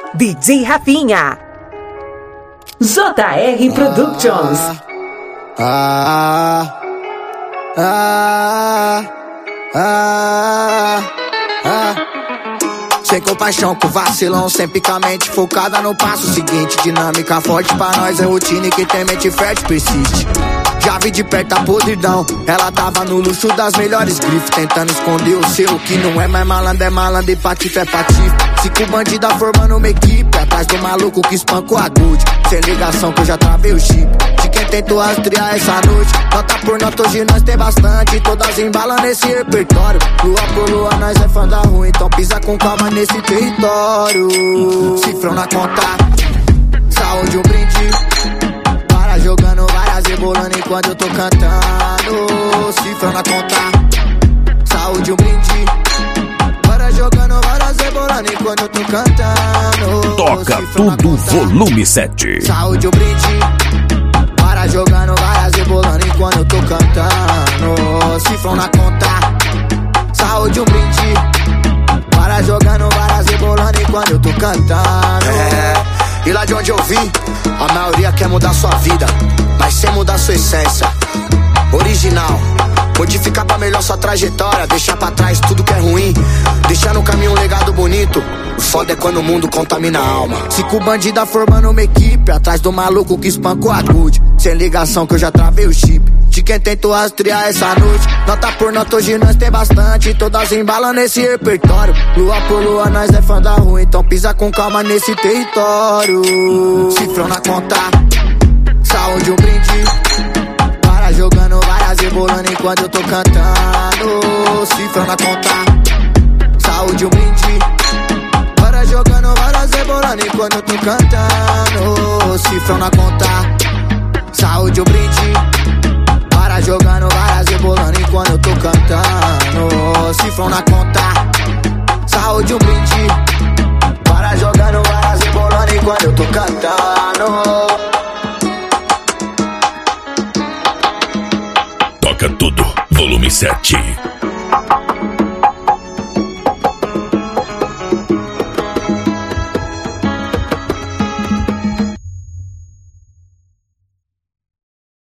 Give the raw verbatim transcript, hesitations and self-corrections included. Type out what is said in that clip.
D J Rafinha. J R Productions. Ah, ah, ah, ah, ah. Sem compaixão com vacilão, sempre com a mente focada no passo seguinte. Dinâmica forte pra nós é rotina e quem tem mente fértil persiste. Já vi de perto a podridão, ela tava no luxo das melhores grifes, tentando esconder o seu. Que não é mais malandro, é malandro e patife é patife. Cinco bandidas formando uma equipe, atrás do maluco que espancou a good. Sem ligação que eu já travei o chip, de quem tentou rastrear essa noite. Nota por nota hoje nós tem bastante, todas embalam nesse repertório. Lua por lua nós é fã da rua, então pisa com calma nesse território. Cifrão na conta, saúde um brinde. Para jogando várias rebolando enquanto eu tô cantando. Cifrão na conta, saúde um brinde. Para jogando várias rebolando enquanto eu tô cantando. Toca tudo volume sete. Saúde um brinde. Para jogando várias rebolando enquanto eu tô cantando. Cifrão na conta, saúde um brinde. Para jogando várias rebolando enquanto eu tô cantando. É. E lá de onde eu vim, a maioria quer mudar sua vida, mas sem mudar sua essência original. Modificar pra melhor sua trajetória, deixar pra trás tudo que é ruim, deixar no caminho um legado bonito. O foda é quando o mundo contamina a alma. Cinco bandidas formando uma equipe, atrás do maluco que espancou a good. Sem ligação que eu já travei o chip, de quem tentou rastrear essa noite. Nota por nota hoje nós tem bastante, todas embalam nesse repertório. Lua por lua nós é fã da rua, então pisa com calma nesse território. Cifrão na conta, saúde um brinde. Para jogando várias rebolando enquanto eu tô cantando. Cifrão na conta, saúde um brinde. Para jogando várias rebolando enquanto eu tô cantando. Cifrão na conta, saúde um brinde. Para jogando várias rebolando enquanto eu tô cantando. Cifrão na conta, saúde um brinde. Para jogando várias rebolando enquanto eu tô cantando. Toca tudo, volume sete.